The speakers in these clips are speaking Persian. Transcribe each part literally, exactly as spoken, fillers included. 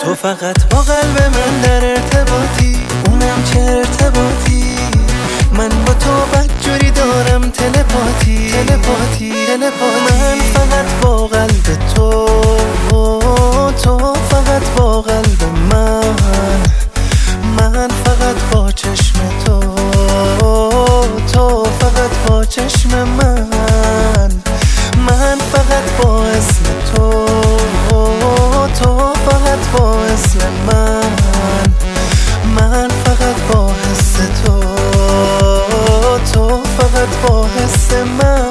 تو فقط با قلب من در ارتباطی، اونم چه ارتباطی. من با تو بدجوری دارم تلپاتی تلپاتی تلپاتی. من فقط با قلب تو، تو فقط با قلب من، من فقط با چشم تو، تو فقط با چشم من، من فقط با اسم تو، تو فقط با اسم من، من فقط با حس تو، تو فقط با حس من.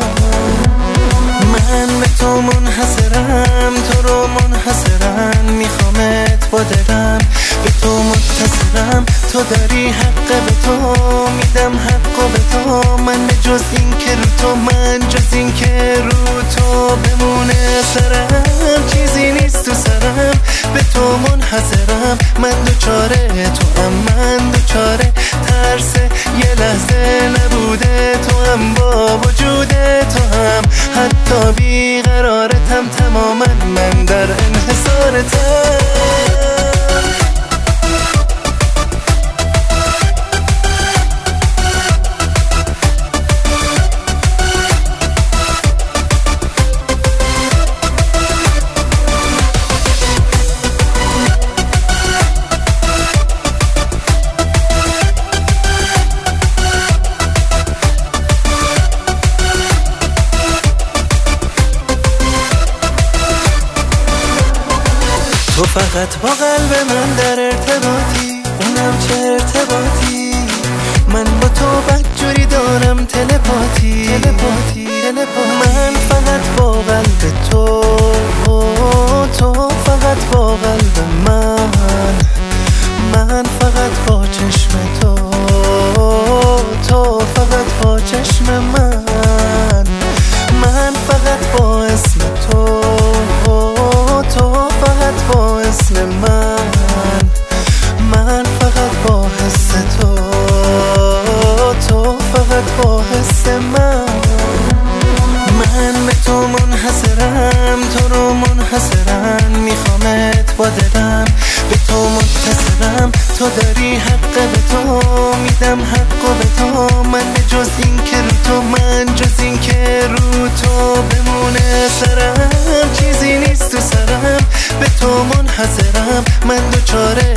من به تو منحصرم، تو رو منحصرم، میخوامت با دلم، به تو متصلم. تو داری حق به تو میدم حق به تو. من به جز این که رو تو، من جز این که رو تو بمونه سرم، چیزی نیست تو سرم. به تو منحصرم، من دوچاره تو هم، من دوچاره ترس یه لحظه نبوده تو هم، با وجود تو هم حتی بیقرارتم تماما، من در انحصارتم. تو فقط با قلب من در ارتباطی، اونم چه ارتباطی. من با تو بدجوری دارم تلپاتی تلپاتی تلپاتی. من فقط با قلب تو، تو فقط با قلب من، من فقط با چشم تو، تو فقط با چشم من، من فقط با اسم تو، تو فقط با اسم من، من فقط با حس تو، تو فقط با حس من. من به تو منحصرم، تو رو منحصرم، میخوامت با دلم، به تو متصلم. تو داری حق به تو میدم حق به تو. من به جز این که رو تو، من جز این که رو تو بمونه سرم، چیزی نیست تو سرم. به تو منحصرم، من دوچاره